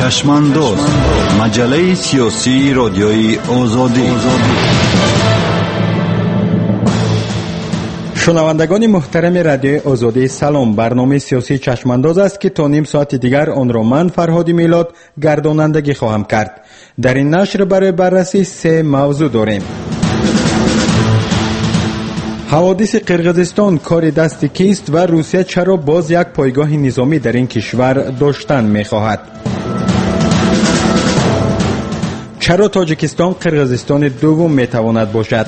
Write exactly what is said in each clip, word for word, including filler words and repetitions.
چشمانداز، مجله سیاسی رادیوی آزادی. شنوندگان محترم رادیوی آزادی سلام. برنامه سیاسی چشمانداز است که تا نیم ساعت دیگر آن را من فرهاد میلاد گردانندگی خواهم کرد. در این نشر برای بررسی سه موضوع داریم. حوادث قرقیزستان کار دست کیست و روسیه چرا باز یک پایگاه نظامی در این کشور داشتن می‌خواهد؟ چرا تاجیکستان قرقیزستان دوم میتواند باشد؟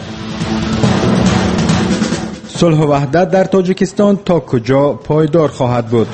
صلح و وحدت در تاجیکستان تا کجا پایدار خواهد بود؟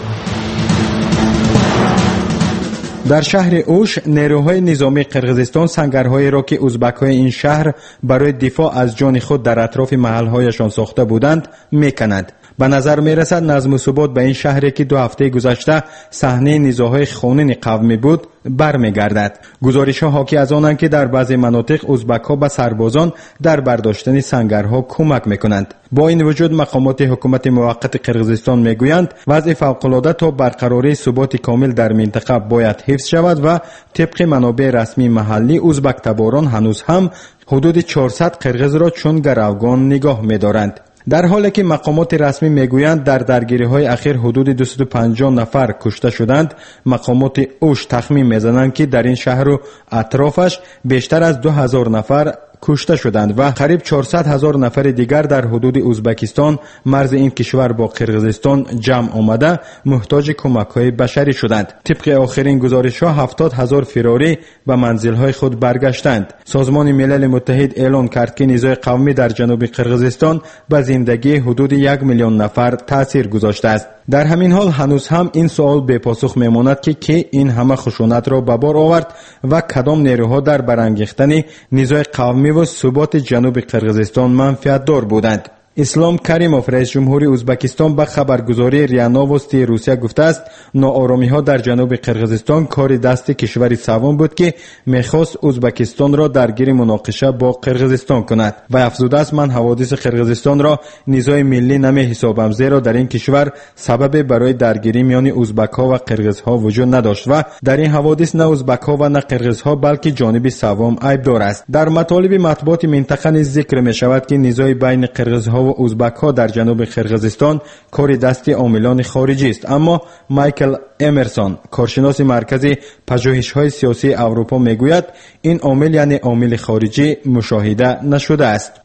در شهر اوش نیروهای نظامی قرقیزستان سنگرهایی را که ازبک‌های این شهر برای دفاع از جان خود در اطراف محل‌هایشان ساخته بودند می‌کنند. به نظر می‌رسد نظم و ثبات به این شهری که دو هفته گذشته صحنه نزاع‌های خونین قومی بود برمیگردد. گزارش‌ها حاکی از آنند که در بعضی مناطق ازبک‌ها به سربازان در برداشتن سنگرها کمک می‌کنند. با این وجود مقامات حکومت موقت قرقیزستان می‌گویند وضع فوق‌العاده تا برقراری ثبات کامل در منطقه باید حفظ شود و طبق منابع رسمی محلی ازبک تباران هنوز هم حدود چهارصد قرقیز را چون گروگان نگاه می‌دارند. در حالی که مقامات رسمی میگویند در درگیری‌های اخیر حدود دویست و پنجاه نفر کشته شدند، مقامات اوش تخمین میزنند که در این شهر و اطرافش بیشتر از دو هزار نفر کشته شدند و قریب چهارصد هزار نفر دیگر در حدود ازبکستان مرز این کشور با قرقیزستان جمع آمده محتاج کمک‌های بشری شدند. طبق آخرین گزارش‌ها هفتاد هزار فراری به منزل‌های خود برگشتند. سازمان ملل متحد اعلام کرد که نزاع قومی در جنوب قرقیزستان به زندگی حدود یک میلیون نفر تاثیر گذاشته است. در همین حال هنوز هم این سوال بے پاسخ میماند که کی این همه خشونت را به بار آورد و کدام نیروها در برانگیختن نزاع قومی و ثبات جنوب قرقیزستان منفعت دار بودند. اسلام کریموف رئیس جمهوری ازبکستان به خبرگزاری ریا نووستی روسیه گفته است ناآرامی ها در جنوب قرقیزستان کار دست کشور سوم بود که میخواست ازبکستان را درگیر مناقشه با قرقیزستان کند و افزوده است من حوادث قرقیزستان را نزاع ملی نمی حسابم، زیرا در این کشور سبب برای درگیری میان ازبک ها و قرقیز ها وجود نداشت و در این حوادث نه ازبک ها و نه قرقیز ها بلکه جانب سوم عیبدار است. در مطالب مطبوعات منطقه نیز ذکر می شود که نزاع بین قرقیز ها و ازبک ها در جنوب قرقیزستان کار دست عاملان خارجی است، اما مایکل امرسون کارشناس مرکز پژوهش‌های سیاسی اروپا میگوید این عامل یعنی عامل خارجی مشاهده نشده است.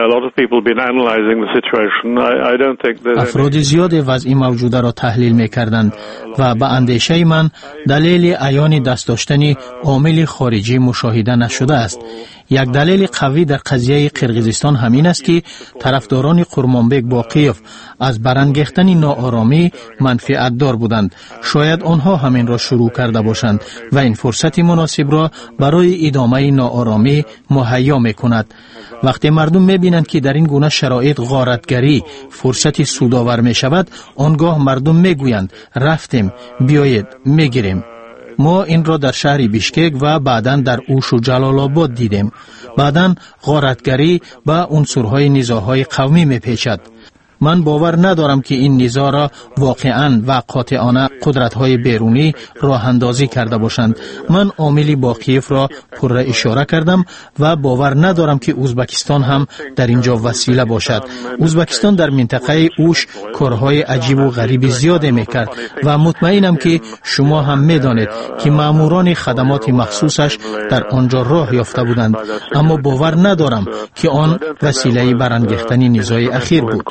افراد زیاد وضع موجوده را تحلیل می‌کردند و به اندیشه من دلیل عیان دست داشتن عامل خارجی مشاهده نشده است. یک دلیل قوی در قضیه قرقیزستان همین است که طرفداران قرمانبک باقیف از برانگیختن ناآرامی منفعت دار بودند. شاید آنها همین را شروع کرده باشند و این فرصت مناسب را برای ادامه ناآرامی مهیا می‌کند. وقتی مردم می‌بینند که در این گونه شرایط غارتگری فرصتی سودآور می‌شود، آنگاه مردم می‌گویند رفتیم، بیایید می‌گیریم. ما این را در شهر بیشکک و بعداً در اوش و جلال آباد دیدیم. بعداً غارتگری به عنصرهای نزاع‌های قومی می‌پیچد. من باور ندارم که این نزاع را واقعاً و قاطعانه قدرت‌های بیرونی راه اندازی کرده باشند. من عامل باقیف را پر اشاره کردم و باور ندارم که ازبکستان هم در اینجا وسیله باشد. ازبکستان در منطقه اوش کارهای عجیب و غریب زیاده میکرد و مطمئنم که شما هم میدانید که ماموران خدمات مخصوصش در آنجا راه یافته بودند، اما باور ندارم که آن وسیله برانگیختن نزاع اخیر بود.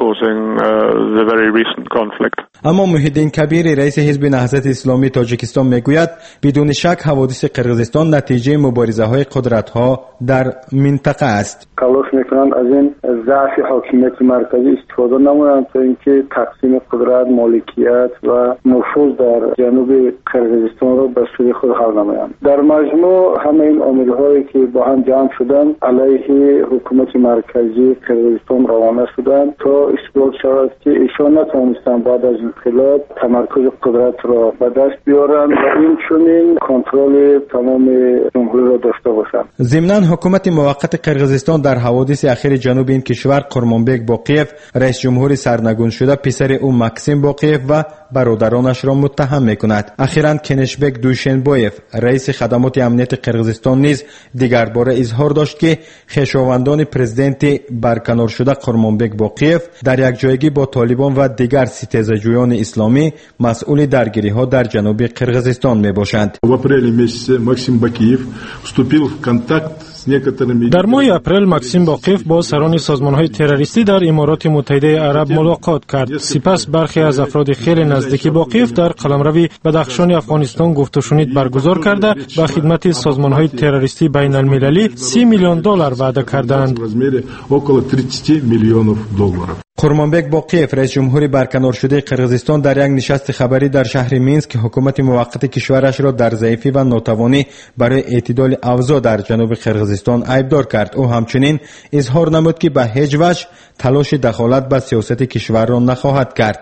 اما محیدین کبیر رئیس حزب نهضت اسلامی تاجیکستان میگوید بدون شک حوادث قرقیزستان نتیجه مبارزه های قدرت ها در منطقه است. تلاش میکنند از این ضعف حاکمیت مرکزی استفاده نمایند تا اینکه تقسیم قدرت، مالکیت و نفوذ در جنوب قرقیزستان را به سوی خود حل نمایند. در مجموع همه این عامل‌هایی که با هم جمع شدند علیه حکومت مرکزی قرقیزستان روانه شدند تا اثبات محصول شود که ایشان نتوانستند بعد از انقلاب تمرکز قدرت را به دست بیارند و این چنین کنترل تمام جمهوری را داشته باشند. ضمناً حکومت موقت قرقیزستان در حوادث اخیر جنوب این کشور قرمانبک باقیف رئیس جمهور سرنگون شده پسر او مکسیم باقیف و برادرانش را متهم میکند. اخیراً کنشبک دوشنبایف رئیس خدمات امنیت قرقیزستان نیز دیگر باره اظهار داشت که خویشاوندان پرزیدنت برکنار شده قرمانبک باقیف در یک جایگی با طالبان و دیگر ستیزجویان اسلامی مسئول درگیری ها در جنوب قرقیزستان می باشند. В апреле месяце Максим Бакиев вступил в контакт در ماه اپریل مکسیم باقیف با سران سازمان‌های تروریستی در امارات متحده عرب ملاقات کرد. سپس برخی از افراد خیلی نزدیک باقیف در قلمرو بدخشان افغانستان گفت و شنید برگزار کرده به خدمت سازمان‌های تروریستی بین المللی سی میلیون دلار وعده کردند. قرمانبک باقیف رئیس جمهور برکنار شده قرقیزستان در یک نشست خبری در شهر مینسک حکومت موقت کشورش را در ضعیفی و ناتوانی برای اعتدال اوضاع در جنوب قرقیزستان عیبدار کرد. او همچنین اظهار نمود که به هیچ وجه تلاش دخالت به سیاست کشور را نخواهد کرد.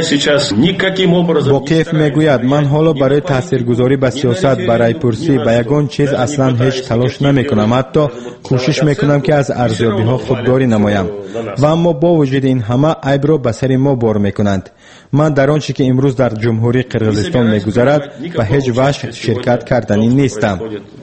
باقیف میگوید من حالا برای تاثیرگذاری به سیاست برای پرسی به یگان چیز اصلا هیچ تلاش نمی کنم، حتی کوشش میکنم که از ارزیابی ها خودداری نمایم و اما با وجود این همه عیب را به سر ما بار میکنند. من در آنچه که امروز در جمهوری قرقیزستان میگذرد به هیچ وجه شرکت کردنی نیستم.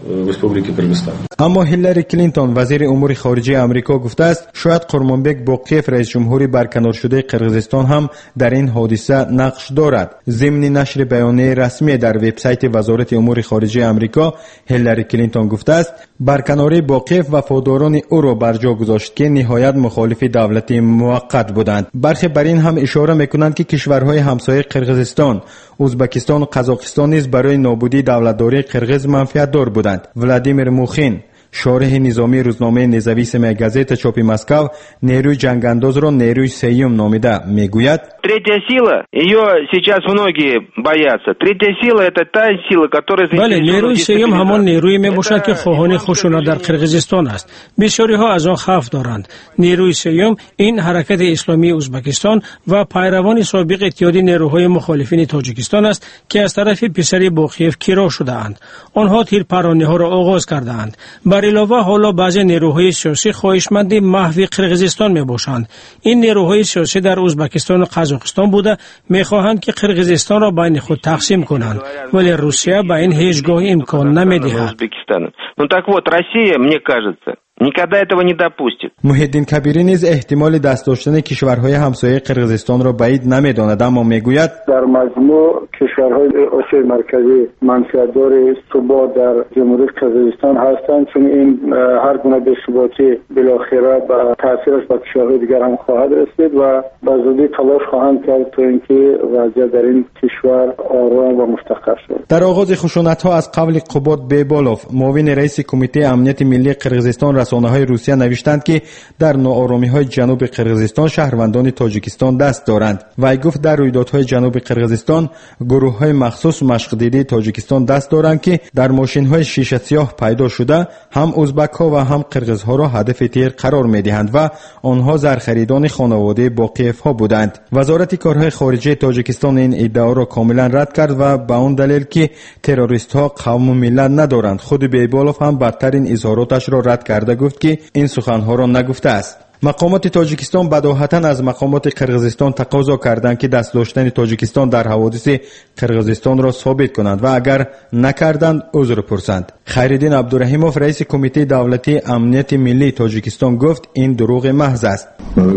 اما هیلاری کلینتون وزیر امور خارجه آمریکا گفته است شاید قرمانبک باقیف رئیس جمهوری برکنار شده قرقیزستان هم در این حادثه نقش دارد. ضمن نشر بیانیه رسمی در وبسایت وزارت امور خارجه آمریکا هیلاری کلینتون گفته است برکناری باقیف وفاداران او را بر جا گذاشت که نهایت مخالف دولت موقت بودند. برخی بر این هم اشاره میکنند که کشورهای همسایه قرقیزستان، ازبکستان و قزاقستان نیز برای نابودی دولتداری قرقیز منفعت دار بودند. ولادیمیر موخین شارح نظامی روزنامه نزاویسمه گازета چاپ مسکو نیروی جنگانداز را نیروی سیوم نامیده میگوید Третья сила, ее сейчас многие боятся. Третья сила это та сила, которая بله نیروی سیوم همان نیروی می باشد که خواهان خشونت در قرقیزستان است. بسیاری ها از آن خوف دارند. نیروی سیوم این حرکت اسلامی ازبکستان و پیروان سابق اتحاد نیروهای مخالفین تاجیکستان است که از طرف پسر باقیف کیرا شده اند. آنها تیرپرانی ها را آغاز کرده اند. بر علاوه حالا بعضی نیروهای سیاسی خواهشمند محو قرقیزستان می باشند. این نیروهای سیاسی در ازبکستان و قزاقستان بوده میخواهند که قرقیزستان را بین خود تقسیم کنند، ولی روسیه به این هیچگاه امکان نمیدهد. Ну так вот, Россия, мне кажется, никогда этого не допустит. محیدین کبیری نیز احتمال دست داشتن کشورهای همسایه قرقیزستان را بعید نمیداند، اما میگوید در مجموع کشورهای آسیای مرکزی منفعت‌دار ثبات در جمهوری قرقیزستان هستند، چون این هر گونه بی‌ثباتی بالاخره به تاثیرش به کشورهای دیگر هم خواهد رسید و به زودی تلاش خواهند کرد تا اینکه وضعیت در این کشور آرام و مستقر شود. در آغاز خشونت‌ها از قبل قباد بیبالوف معاون رئیس کمیته امنیت ملی قرقیزستان رسانه‌های روسیه نوشتند که در ناآرامی‌های جنوب قرقیزستان شهروندان تاجیکستان دست دارند. وی گفت در رویدادهای جنوب قرقیزستان گروه‌های مخصوص مشق دیده تاجیکستان دست دارند که در ماشین‌های شیشه سیاه پیدا شده هم ازبک‌ها و هم قرقیزها را هدف تیر قرار می‌دهند و آنها زرخریدان خانواده باقیف‌ها بودند. وزارت کارهای خارجه تاجیکستان این ادعا را کاملا رد کرد و به آن دلیل که تروریست‌ها قوم و ملت ندارند. خود بیبالوف هم بدترین اظهاراتش را رد کرده گفت که این سخن‌ها را نگفته است. مقامات تاجیکستان بداهتاً از مقامات قرقیزستان تقاضا کردند که دست داشتن تاجیکستان در حوادث قرقیزستان را ثابت کنند و اگر نکردند عذر پرسند. خیرالدین عبدالرحیموف رئیس کمیته دولتی امنیت ملی تاجیکستان گفت این دروغ محض است.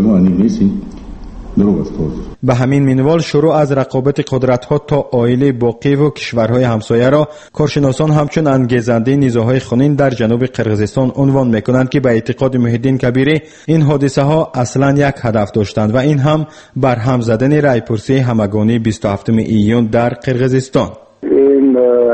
به همین منوال شروع از رقابت قدرت‌ها تا عائله باقی و کشورهای همسایه را کارشناسان همچون انگیزنده نیزه‌های خونین در جنوب قرقیزستان عنوان می‌کنند که به اعتقاد محیدین کبیری این حادثه ها اصلاً یک هدف داشتند و این هم برهم زدن رایپرسی همگانی بیست و هفتم ایون در قرقیزستان. این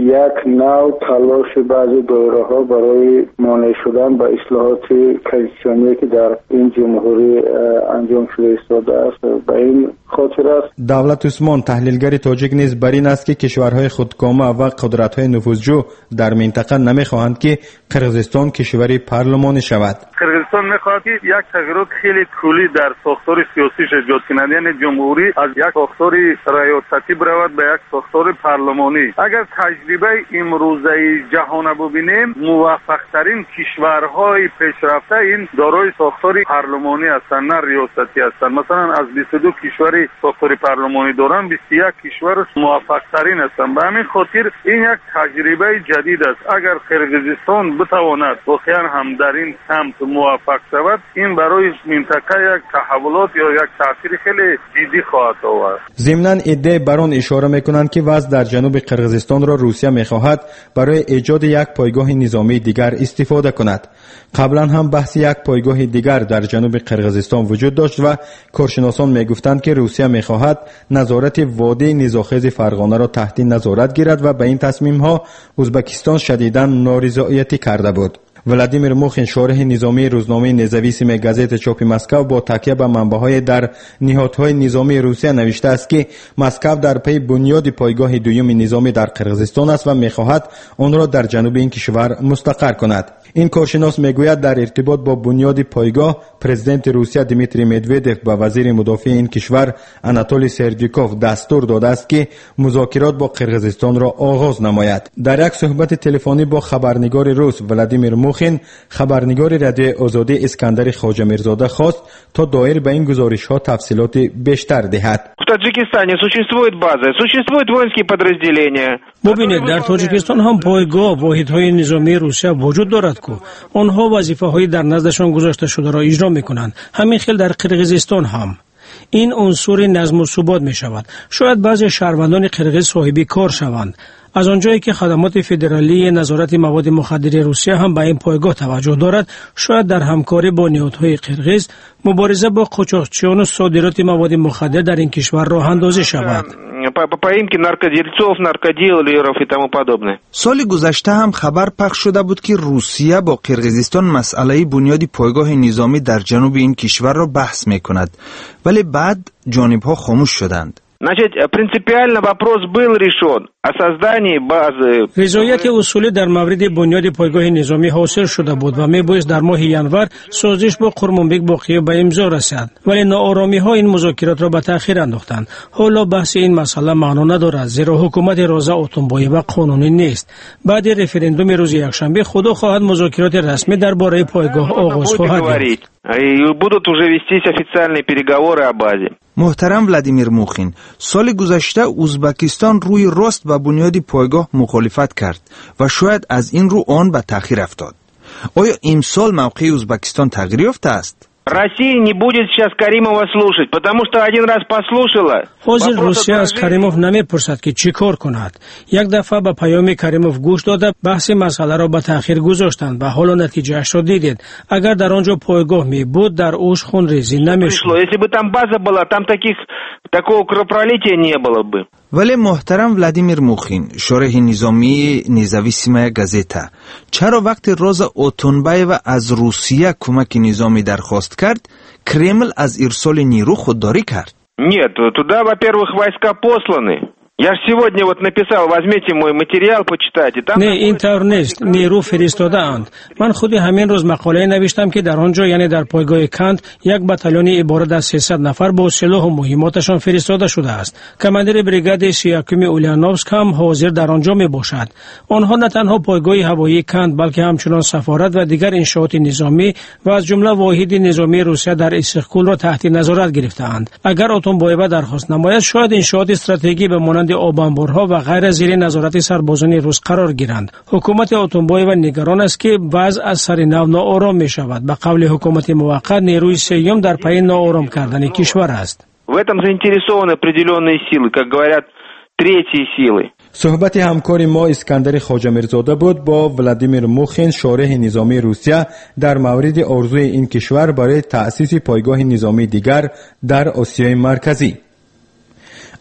یک نوع تلاش بعضی دایره‌ها برای مانع شدن به اصلاحات کنستیتوشنی که در این جمهوری انجام شده ایستاده است. به این خاطر است دولت عثمان تحلیلگر تاجیک نیز بر این است که کشورهای خودکامه و قدرت‌های نفوذجو در منطقه نمی‌خواهند که قرقیزستان کشوری پارلمانی شود. قرقیزستان می‌خواهد که یک تغییرات خیلی کلی در ساختار سیاسیش ایجاد کند، یعنی جمهوری از یک ساختار ریاستی برود به یک ساختار پارلمانی. اگر تجربه امروزه جهان ببینیم، موفق‌ترین کشورهای پیشرفته این دارای ساختار پارلمانی هستند، نه ریاستی هستند. مثلا از بیست و دو کشوری ساختار پارلمانی دارند، بیست و یک کشور موفق‌ترین هستند. به همین خاطر این یک تجربه جدید است. اگر قرقیزستان بتواند واقعا هم در این سمت موفق شود، این برای منطقه یک تحولات یا یک تاثیر خیلی جدی خواهد آورد. ضمناً ایده بر آن اشاره می‌کنند که وضع در جنوب قرقیزستان را روسیه می‌خواهد برای ایجاد یک پایگاه نظامی دیگر استفاده کند. قبلا هم بحث یک پایگاه دیگر در جنوب قرقیزستان وجود داشت و کارشناسان می‌گفتند که روسیه می‌خواهد نظارت وادی نیزاخیز فرغانه را تحت نظارت گیرد و به این تصمیم‌ها ازبکستان شدیداً نارضایتی کرده بود. ولادیمیر موخین شارح نظامی روزنامه نزویسیم گازت چاپ مسکو با تکیه به منبع‌های در نهادهای نظامی روسیه نوشته است که مسکو در پی بنیاد پایگاه دوم نظامی در قرقیزستان است و می‌خواهد آن را در جنوب این کشور مستقر کند. این کارشناس میگوید در ارتباط با بنیاد پایگاه پرزیدنت روسیه دیمیتری مدودف به وزیر مدافع این کشور آناتولی سردیکوف دستور داده است که مذاکرات با قرقیزستان را آغاز نماید. در یک صحبت تلفنی با خبرنگار روس ولادیمیر موخین، خبرنگار رادیو آزادی اسکندر خواجه میرزاده خواست تا دایر به این گزارش‌ها تفصیلات بیشتر دهد. В Таджикистане существует база, существуют воинские подразделения. ببینید در تاجیکستان هم پایگاه واحدهای نظامی روسیه وجود دارد که آنها وظیفه‌های در نزدشان گذاشته شده را اجرا می‌کنند. همین خیل در قرقیزستان هم این عنصر نظم و ثبات می‌شود. شاید بعضی شهروندان قرقیز صاحب کار شوند. از آنجایی که خدمات فدرالی نظارت مواد مخدر روسیه هم به این پایگاه توجه دارد، شاید در همکاری با نهادهای قرقیز مبارزه با قاچاقچیان و صادرات مواد مخدر در این کشور راه اندازی شود. поимки наркодельцов, наркодилеров и тому подобное. سال گذشته هم خبر پخش شده بود که روسیه با قرقیزستان مسئله بنیاد پایگاه نظامی در جنوب این کشور را بحث می‌کند، ولی بعد جانب‌ها خاموش شدند. Значит, принципиально вопрос был решен о создании базы. رضایت اصولی در مورد بنیاد پایگاه نظامی حاصل شده بود و میبایست در ماه ینور سازش با قرمانبک باقی به امضا رسد، ولی ناآرامی ها این مذاکرات را به تأخیر انداختند. حالا بحث این مسئله معنا ندارد، زیرا حکومت رازه اتنبایeva قانونی نیست. بعد رفراندوم روز یکشنبه خدا خواهد مذاکرات رسمی درباره پایگاه آغاز خواهد یافت. И будут уже вестись официальные переговоры о базе. محترم ولادیمیر موخین، سال گذشته ازبکستان روی راست به بنیاد پایگاه مخالفت کرد و شاید از این رو آن به تأخیر افتاد. آیا امسال موقع ازبکستان تغییر یافته است؟ Россия не будет сейчас Каримова слушать, потому что один раз послушала. حاضر روسیه از کریموف نمیپرسد که چی کار کند. یک دفعه به پیام کریموف گوش داده بحث مسئله را به تأخیر گذاشتند و حالا نتیجهش را دیدید. اگر در آنجا پایگاه می بود در اوش خون ریزی نمیشد. Если бы там база была, там таких такого кровопролития не было бы. ولی محترم ولادیمیر موخین، شارح نظامی نزویسیم گازتا، چرا وقتی راز اتنبایeva از روسیه کمک نظامی درخواست کرد، کرمل از ارسال نیرو خودداری کرد؟ Нет, туда, во-первых, войска посланы. Я же сегодня вот написал, возьмите мой материал, почитайте. Там نه این طور نیست، نیرو فرستاده اند. من خود همین روز مقاله نوشتم که در آنجا یعنی در پایگاه کند یک بتالون عبارت از سیصد نفر با سلاح و مهماتشان فرستاده شده است. کماندر بریگاد سیاکوم اولیانوفسک هم حاضر در آنجا می باشد. آنها نه تنها پایگاه هوایی کند بلکه همچنان سفارت و دیگر انشاءات نظامی و از جمله واحد نظامی روسیه در استقلال را تحت نظارت گرفته‌اند. اگر اتنبایeva درخواست نماید شاید انشاءات استراتژیکی به مانند آبانبارها و غیر زیر نظارت سربازان روس قرار گیرند. حکومت اتنبایeva نگران است که وضع از سر نو ناآرام می شود. به قول حکومت موقت نیروی سیوم در پی ناآرام کردن کشور است. В этом заинтересованы определенные силы, как говорят, третьи силы. صحبت همکار ما اسکندر خواجه میرزاده بود با ولادیمیر موخین، شارح نظامی روسیه، در مورد آرزوی این کشور برای تأسیس پایگاه نظامی دیگر در آسیای مرکزی.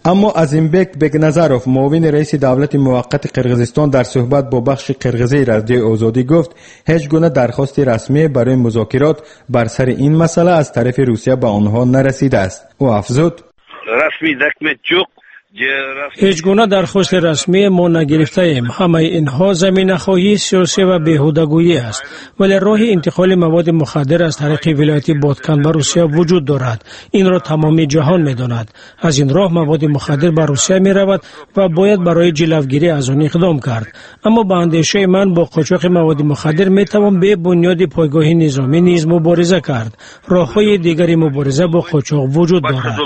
اما ازیمبک بگنظروف معاون رئیس دولت موقت قرقیزستان در صحبت با بخش قرقیزی رادیو آزادی گفت هیچ گونه درخواست رسمی برای مذاکرات بر سر این مسئله از طرف روسیه به آنها نرسیده است. او افزود رسمی دکمت جوق هیچ گونه درخواست رسمی ما نگرفته ایم. همه اینها زمینه خواهی سیاسی و بیهودگویی است، ولی راه انتقال مواد مخدر از طریق ولایت بادکن به روسیه وجود دارد. این را تمامی جهان می‌داند. از این راه مواد مخدر به روسیه می‌رود و باید برای جلوگیری از آن اقدام کرد. اما به اندیشه من با قاچاق مواد مخدر می‌توان به بنیاد پایگاه نظامی نیز مبارزه کرد. راه‌های دیگری مبارزه با قاچاق وجود دارد.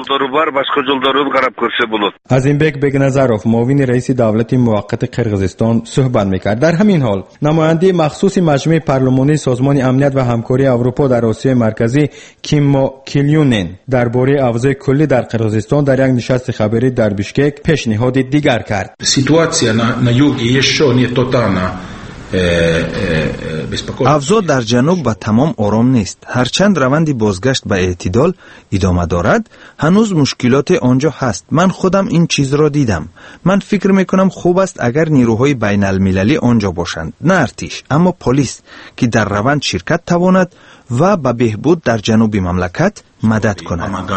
ازیمبک بگنظروف معاون رئیس دولت موقت قرقیزستان صحبت میکرد. در همین حال نماینده مخصوص مجمع پارلمانی سازمان امنیت و همکاری اروپا در آسیای مرکزی کیمو کیلیونن درباره اوضاع کلی در قرقیزستان در یک نشست خبری در بیشکک پیشنهاد دیگر کرد. سیتواسیا na jugu ještě nie totálna. اوضاع در جنوب به تمام آرام نیست. هرچند روند بازگشت به اعتدال ادامه دارد، هنوز مشکلات آنجا هست. من خودم این چیز را دیدم. من فکر میکنم خوب است اگر نیروهای بین المللی آنجا باشند، نه ارتش اما پلیس که در روند شرکت تواند و به بهبود در جنوب مملکت مدد کند.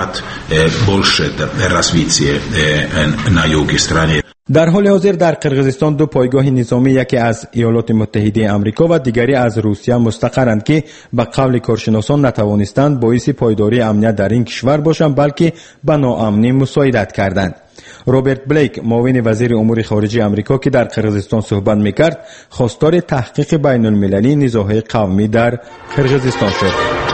در حال حاضر در قرقیزستان دو پایگاه نظامی، یکی از ایالات متحده آمریکا و دیگری از روسیه مستقرند که به قول کارشناسان نتوانستند باعث پایداری امنیت در این کشور باشند بلکه به ناامنی مساعدت کردند. روبرت بلیک معاون وزیر امور خارجه آمریکا که در قرقیزستان صحبت میکرد خواستار تحقیق بین المللی نزاع‌های قومی در قرقیزستان شد.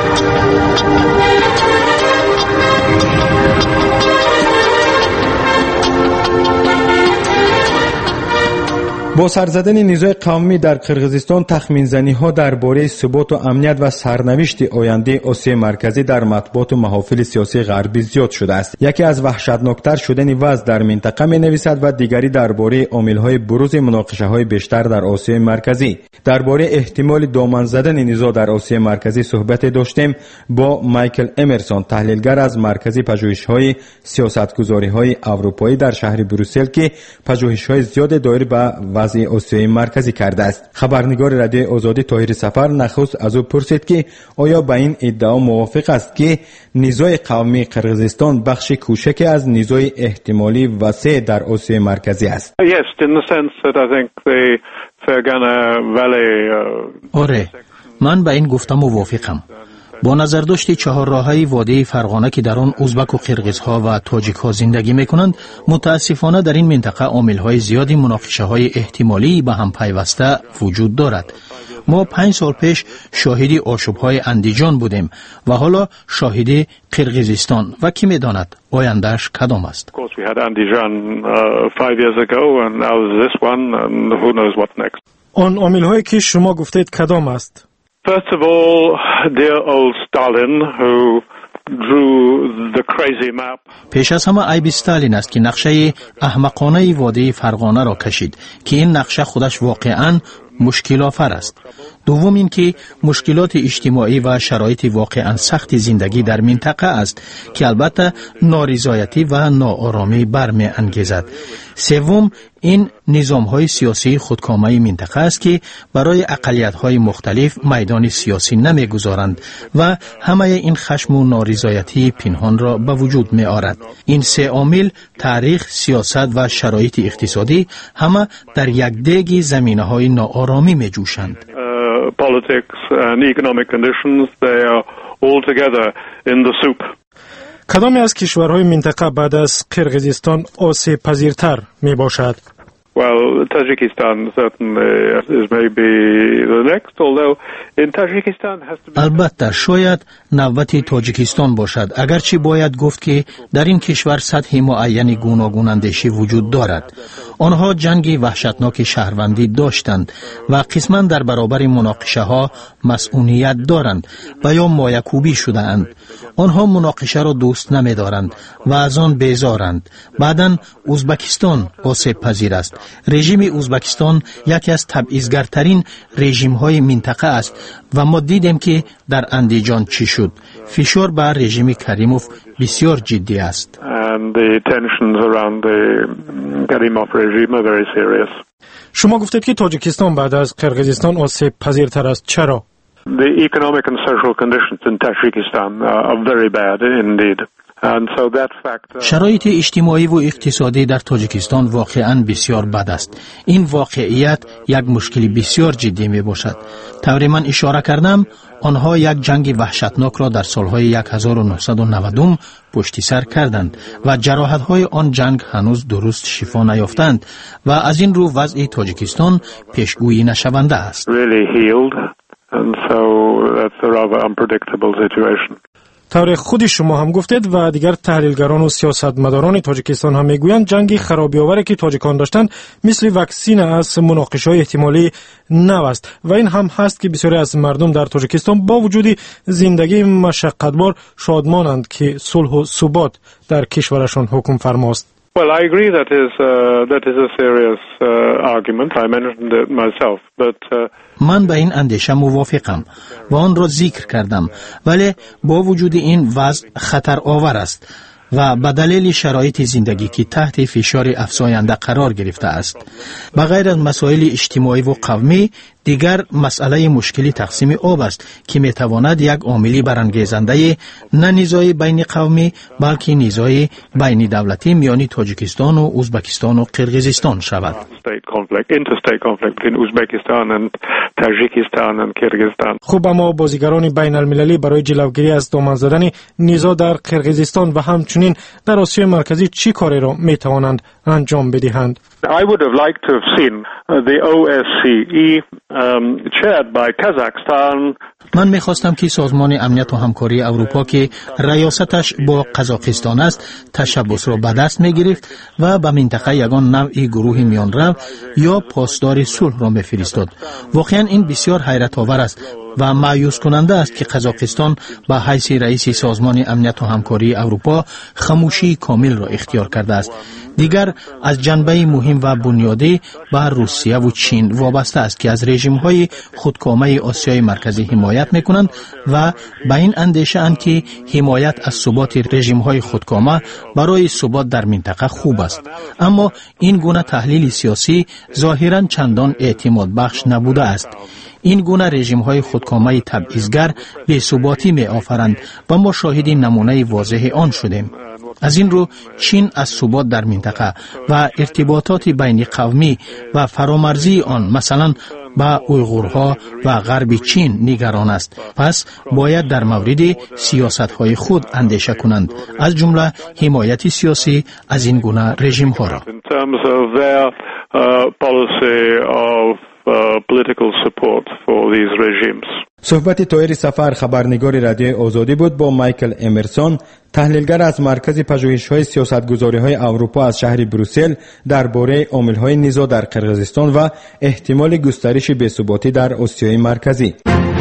با سر زدن نزاع قومی در قرقیزستان تخمین زنی ها درباره ثبات و امنیت و سرنوشت آینده آسیای مرکزی در مطبوعات و محافل سیاسی غربی زیاد شده است. یکی از وحشتناکتر شدن وضع در منطقه می نویسد و دیگری درباره عامل های بروز مناقشه های بیشتر در آسیای مرکزی. درباره احتمال دامن زدن نزاع در آسیای مرکزی صحبت داشتیم با مایکل امرسون، تحلیلگر از مرکز پژوهش‌های سیاستگذاری‌های اروپایی در شهر بروسل که پژوهش‌های زیاد دایر به وضع آسیای مرکزی کرده است. خبرنگار رادیو آزادی طاهر سفر نخست از او پرسید که آیا با این ادعا موافق است که نزاع قومی قرقیزستان بخش کوچکی از نزاع احتمالی وسیع در آسیای مرکزی است. Yes, in the sense that I think the Fergana Valley. آره، من با این گفتم موافقم. با نظر داشتی چهار راههای وادی فرغانه که در آن ازبک و قرقیزها و تاجیکها زندگی میکنند، متاسفانه در این منطقه عاملهای زیادی مناقشه های احتمالی به هم پیوسته وجود دارد. ما پنج سال پیش شاهدی آشوب‌های اندیجان بودیم و حالا شاهدی قرقیزستان و کی می‌داند آیندهش کدام است. آن عامل‌هایی که شما گفتید کدام است؟ First of all, dear old Stalin, who drew the crazy map. پیش از همه عیب استالین است که نقشه احمقانه وادی فرغانه را کشید که این نقشه خودش واقعاً مشکل آفر است. دوم این که مشکلات اجتماعی و شرایط واقعاً سخت زندگی در منطقه است که البته نارضایتی و ناآرامی برمی انگیزد. سوم این نظام‌های سیاسی خودکامه منطقه است که برای اقلیت‌های مختلف میدان سیاسی نمی‌گذارند و همه این خشم و نارضایتی پنهان را به وجود می‌آورد. این سه عامل، تاریخ، سیاست و شرایط اقتصادی، همه در یک دیگ زمینه‌های ناآرامی می‌جوشند. Politics and economic conditions, they are all together in the soup. کدامی از کشورهای منطقه بعد از قرقیزستان آسیب پذیرتر می باشد؟ Well, Tajikistan certainly is maybe the next, although in Tajikistan has to be... البته شاید نوبت تاجیکستان باشد، اگرچه باید گفت که در این کشور سطح معین گوناگون اندیشی وجود دارد. آنها جنگی وحشتناک شهروندی داشتند و قسما در برابر مناقشه ها مسئولیت دارند و یا مایکوبی شده اند. آنها مناقشه را دوست نمی دارند و از آن بیزارند. بعداً ازبکستان آسیب پذیر است. رژیم ازبکستان یکی از تبعیضگرترین رژیم های منطقه است و ما دیدیم که در اندیجان چی شد. فشار بر رژیم کریموف بسیار جدی است. شما گفتید که تاجیکستان بعد از قرقیزستان آسیب پذیرتر است. چرا؟ The economic and social conditions in Tajikistan are very bad indeed. شرایط اجتماعی و اقتصادی در تاجیکستان واقعاً بسیار بد است. این واقعیت یک مشکل بسیار جدی می باشد. طوری من اشاره کردم، آنها یک جنگ وحشتناک را در سالهای هزار و نهصد و نود پشت سر کردند و جراحت‌های آن جنگ هنوز درست شفا نیافتند و از این رو وضع تاجیکستان پیشگویی نشونده است. And so that's a rather unpredictable situation. طور خود شما هم گفتید و دیگر تحلیلگران و سیاستمداران تاجیکستان هم میگویند جنگی خرابی‌آوری که تاجیکان داشتند مثل واکسن از مناقشه‌های احتمالی نو است و این هم هست که بسیاری از مردم در تاجیکستان با وجود زندگی مشقتبار شادمانند که صلح و ثبات در کشورشان حکم فرماست. Well, I agree that is uh, that is a serious uh, argument. I mentioned it myself, but uh, من به این اندیشه موافقم و آن را ذکر کردم، ولی با وجود این وضع خطر آور است و به دلیل شرایط زندگی که تحت فشار افزاینده قرار گرفته است. بغیر از مسائل اجتماعی و قومی، دیگر مسئله مشکلی تقسیم آب است که میتواند یک عاملی برانگیزنده نه نزاع بین قومی بلکه نزاع بین دولتی میان تاجیکستان و ازبکستان و قرقیزستان شود. خوب، اما بازیگران بین المللی برای جلوگیری از دامن زدن نزاع در قرقیزستان و همچنین در آسیای مرکزی چی کاری را میتوانند انجام بدهند؟ I would have liked to have seen the O S C E um, chaired by Kazakhstan. من میخواستم که سازمان امنیت و همکاری اروپا که ریاستش با قزاقستان است تشبث را به دست میگرفت و به منطقه یگان نوعی گروه میانرو یا پاسدار صلح را میفرستاد. واقعا این بسیار حیرت آور است و مایوس کننده است که قزاقستان به حیث رئیس سازمان امنیت و همکاری اروپا خاموشی کامل را اختیار کرده است. دیگر از جنبه مهم و بنیادی به روسیه و چین وابسته است که از رژیم‌های خودکامه آسیای مرکزی حمایت می‌کنند و به این اندیشه اند که حمایت از ثبات رژیم‌های خودکامه برای ثبات در منطقه خوب است. اما این گونه تحلیل سیاسی ظاهراً چندان اعتماد بخش نبوده است. این گونه رژیم‌های خودکامه تبعیضگر بی‌ثباتی می‌آفرند و ما شاهد نمونه واضح آن شدیم. از این رو چین از ثبات در منطقه و ارتباطات بین قومی و فرامرزی آن مثلا با اویغورها و غرب چین نگران است. پس باید در مورد سیاست‌های خود اندیشه کنند، از جمله حمایت سیاسی از این گونه رژیم‌ها را. صحبت طاهر سفر، خبرنگار رادیو آزادی بود با مایکل امرسون، تحلیلگر از مرکز پژوهش‌های سیاستگذاری‌های اروپا از شهر بروسل درباره عامل‌های نزاع در قرقیزستان و احتمال گسترش بی‌ثباتی در آسیای مرکزی.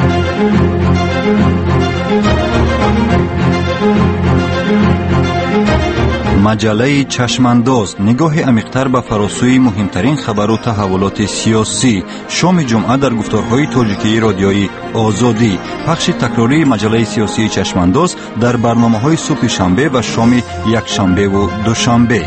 مجله چشمانداز، نگاه عمیق‌تر به فراسوی مهمترین خبر و تحولات سیاسی. شام جمعه در گفتارهای تاجیکی رادیویی آزادی. پخش تکراری مجله سیاسی چشمانداز در برنامه‌های صبح شنبه و شام یک شنبه و دوشنبه.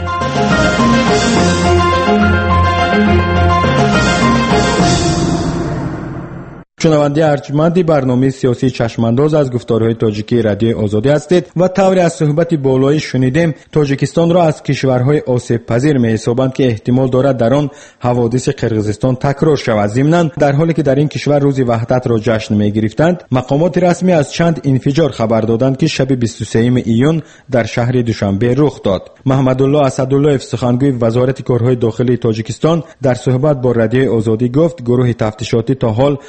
شنونده ارجمند برنامه سیاسی چشمانداز از گفتارهای تاجیکی رادیو آزادی هستید و طوری از صحبت بالایی شنیدیم تاجیکستان را از کشورهای آسیب پذیر می‌حسابند که احتمال دارد در آن حوادث قرقیزستان تکرار شود. ضمناً در حالی که در این کشور روز وحدت را جشن می‌گرفتند، مقامات رسمی از چند انفجار خبر دادند که شب بیست و سوم ایون در شهر دوشنبه رخ داد. محمد الله اسدالله، سخنگوی وزارت کارهای داخلی تاجیکستان، در صحبت با رادیو آزادی گفت گروه تفتیشاتی تا حال مش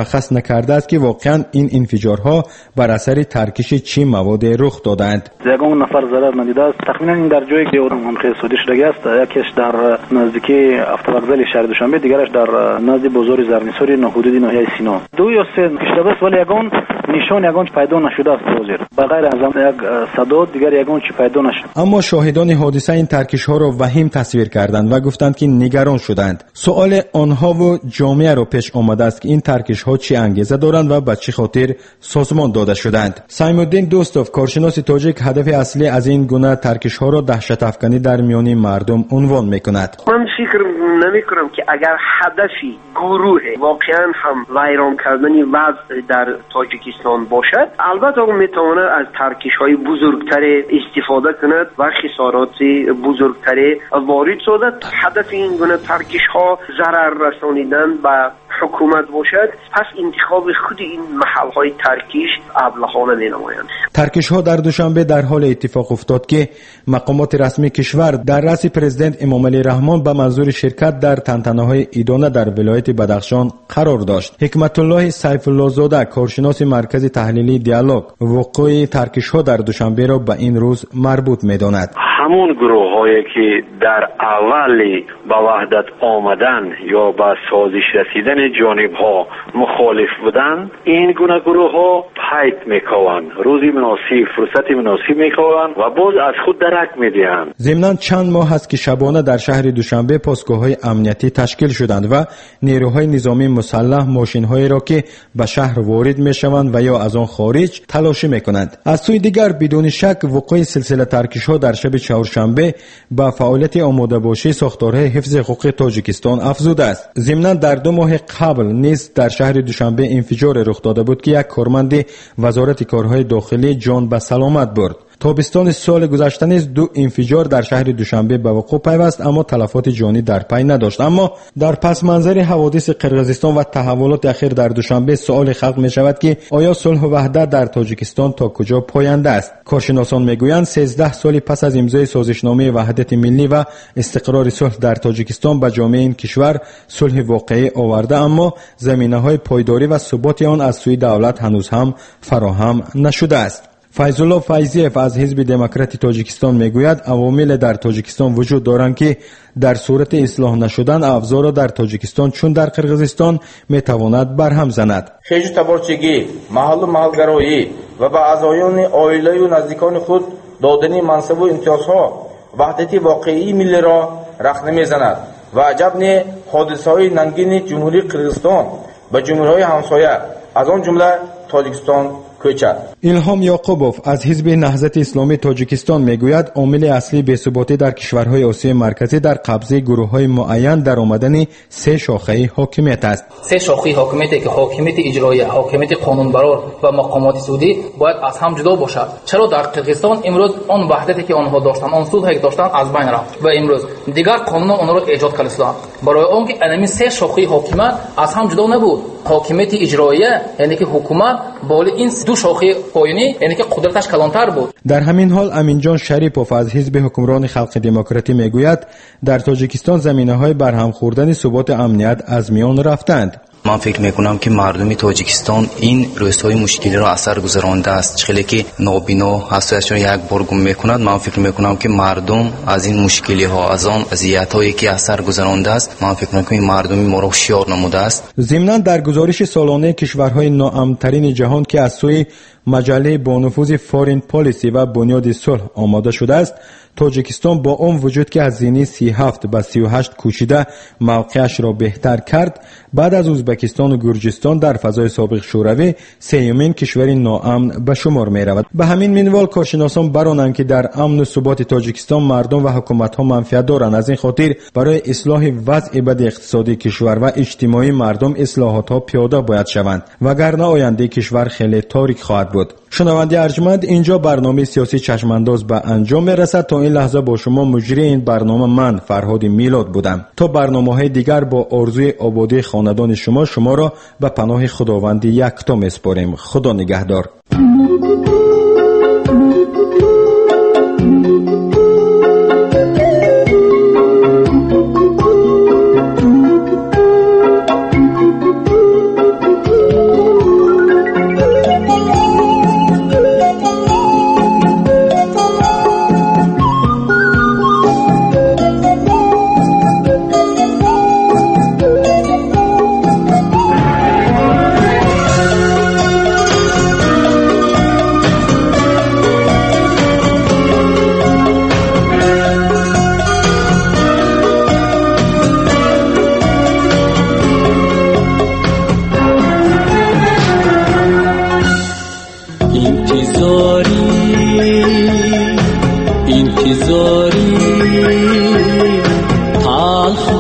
مشخص نکرده است که واقعا این انفجارها بر اثر ترکش چه مواد رخ دادند. یگان نفر ضرر ندیده است. تقریبا این در جایی که منخیز سودی شده است، یکیش در نزدیکی автовокзали شهر دوشنبه، دیگرش در نزد بازار زرنیساری حدود ناحیه سینا. دو یا سه کشته است ولی یگان نشان یگان پیدا نشده است. وزیر بغیر از یک صدا دیگر یگان چی پیدا نشد. اما شاهدان حادثه این ترکش ها را وهیم تصویر کردند و گفتند که نگران شدند. سوال آنها و جامعه را پیش آمده است که این ترکش ها چه انگیزه دارند و به چه خاطر سازمان داده شدند. سیمالدین دوستوف، کارشناس تاجیک، هدف اصلی از این گونه ترکش ها را دهشت افکنی در میان مردم عنوان میکند. من فکر نمی کنم که اگر هدفی گروه واقعا هم ویران کردن وضع در تاجیکستان باشد، البته اون میتواند از ترکش های بزرگتر استفاده کند و خسارات بزرگتر وارد سازد. هدف این گونه ترکش ها ضرر رسانیدن به حکومت باشد، پس انتخاب خود این محل های ترکش ابلهانه می نمایند. ترکش ها در دوشنبه در حال اتفاق افتاد که مقامات رسمی کشور در رأس پرزیدنت امام علی رحمان به منظور شرکت در تنتنه های ایدانه در ولایت بدخشان قرار داشت. حکمت الله سیف الله زاده، کارشناس مرکز تحلیلی دیالوگ، وقوع ترکش ها در دوشنبه را به این روز مربوط می داند. همون گروه هایی که در اولی به وحدت آمدن یا به سازش رسیدن جانب ها مخالف بودند، این گونه گروه ها پید میکوند، روزی مناسب، فرصت مناسب میکوند و باز از خود درک میدهند. ضمناً چند ماه است که شبانه در شهر دوشنبه پاسگاه‌های امنیتی تشکیل شدند و نیروهای نظامی مسلح ماشین‌هایی را که به شهر وارد میشوند و یا از آن خارج تلاشی میکنند. از سوی دیگر بدون شک وقوع سلسله ترکش‌ها در شب چهارشنبه با فعالیت آماده باشی ساختارهای حفظ حقوق تاجیکستان افزوده است. ضمناً در دو ماه قبل نیز در شهر دوشنبه انفجار رخ داده بود که یک کارمند وزارت کارهای داخلی جان به سلامت برد. تابستان سال گذشته نیز دو انفجار در شهر دوشنبه به وقوع پیوست، اما تلفات جانی در پی نداشت. اما در پس منظر حوادث قرقیزستان و تحولات اخیر در دوشنبه سوال خلق می شود که آیا صلح و وحدت در تاجیکستان تا کجا پاینده است؟ کارشناسان میگویند سیزده سال پس از امضای سازشنامه وحدت ملی و استقرار صلح در تاجیکستان به جامعه این کشور صلح واقعی آورده، اما زمینه‌های پایداری و ثبات آن از سوی دولت هنوز هم فراهم نشده است. فیض الله فیضیف از حزب دموکرات تاجیکستان میگوید عوامل در تاجیکستان وجود دارند که در صورت اصلاح نشدن افزار در تاجیکستان چون در قرقیزستان میتواند برهم زند. خیش تبارچگی، محل و محلگرایی و به اعضایان عائله و نزدیکان خود دادن منصب و امتیازها وحدت واقعی ملی را رخ نمیزند و عجب نه حادثه‌های ننگین جمهوری قرقیزستان و جمهوری‌های همسایه از آن جمله تاجیکستان کوچه. الهام یعقوبوف از حزب نهضت اسلامی تاجیکستان میگوید عامل اصلی بی‌ثباتی در کشورهای آسیای مرکزی در قبضه گروه‌های معین در آمدن سه شاخه حاکمیت است. سه شاخه حاکمیتی که حاکمیت اجرایی، حاکمیت قانونبرار و مقامات سعودی باید از هم جدا باشد. چرا در قرقیزستان امروز آن وحدتی که آنها داشتند، آن صلحی که داشتند از بین رفت و امروز دیگر قانون آنها را ایجاد کردند. برای آنکه این سه شاخه حاکمیت از هم جدا نبود، حاکمیت اجرایی یعنی که حکومت بالا این دو شاخه پایینی یعنی که قدرتش کلانتر بود. در همین حال امینجان شریپوف از حزب حکمران خلق دموکراتی میگوید در تاجیکستان زمینه‌های برهم خوردن ثبات امنیت از میان رفتند. من فکر میکنم که مردم تاجیکستان این روزهای مشکلی را اثر گذرانده است. چخیلی که نابینا هستشون یک بار گم میکند، من فکر میکنم که مردم از این مشکلی ها، از آن اذیت هایی که اثر گذرانده است، من فکر میکنم مردم ما را هوشیار نموده است. ضمناً در گزارش سالانه کشورهای ناامن‌ترین جهان که از سوی مجله با نفوذ فارین پالیسی و بنیاد صلح آماده شده است، تاجیکستان با اون وجود که از زینی سی و هفت به سی و هشت کوچیده موقعش را بهتر کرد، بعد از ازبکستان و گرجستان در فضای سابق شوروی سیومین کشور ناامن به شمار می رود. به همین منوال کارشناسان برانند که در امن و ثبات تاجیکستان مردم و حکومت ها منفعت دارند. از این خاطر برای اصلاح وضع بد اقتصادی کشور و اجتماعی مردم اصلاحات ها پیاده باید شوند، وگرنه آینده کشور خیلی تاریک خواهد بود. شنونده ارجمند، اینجا برنامه سیاسی چشمانداز به انجام میرسد. تا این لحظه با شما مجری این برنامه من فرهاد میلاد بودم. تا برنامه‌های دیگر با آرزوی آبادی خاندان شما شما را به پناه خداوند یکتا میسپاریم. خدا نگهدار.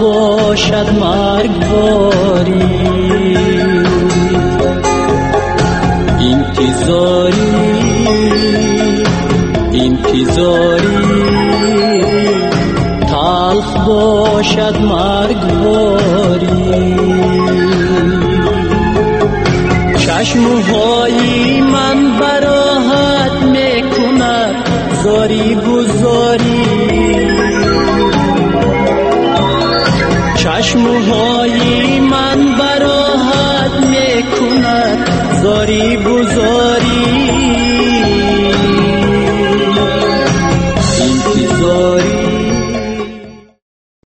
باشد مرگباری، انتظاری انتظاری تلخ باشد مرگباری. چشمهای من براحت میکند زاری گذاری، چشمهای من براحت میکند زاری گذاری.